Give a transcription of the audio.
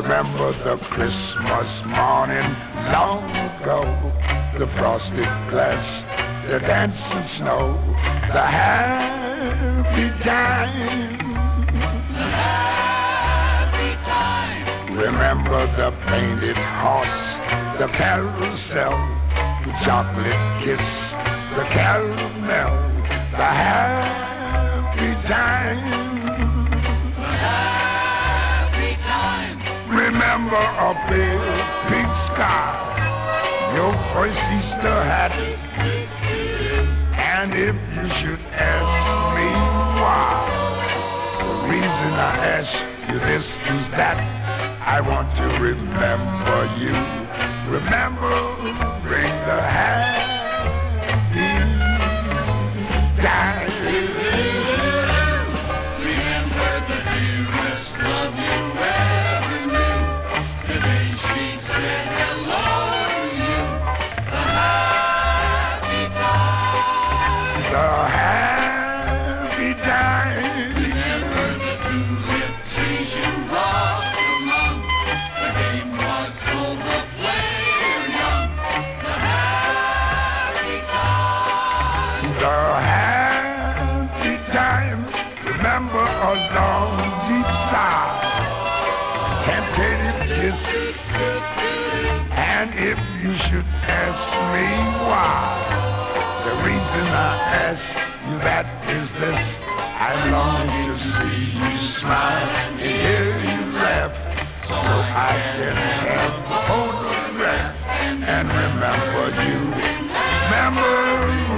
Remember the Christmas morning long ago, the frosted glass, the dancing snow, the happy time. The happy time. Remember the painted horse, the carousel, the chocolate kiss, the caramel, the happy time. Remember a big, big sky, your first Easter hat. And if you should ask me why, the reason I ask you this is that I want to remember you. Remembering the happy time. Remember the dearest love you ever knew, the day she said hello to you. The happy time. The happy time. Remember the tulip trees you rocked among, the game was full of player young. The happy time. The happy time. Remember a long deep sigh, tentative kiss. And if you should ask me why, the reason I ask you that is this: I long to see you smile and hear you laugh, so I can have a photograph and remember you. Remember